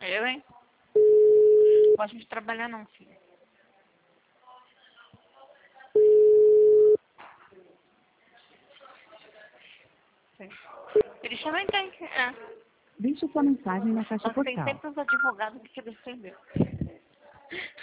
Eu, hein? Gosto de trabalhar não, filho. Eles também têm. É. Deixe sua mensagem na caixa Só que tem postal. sempre uns advogados que querem defender.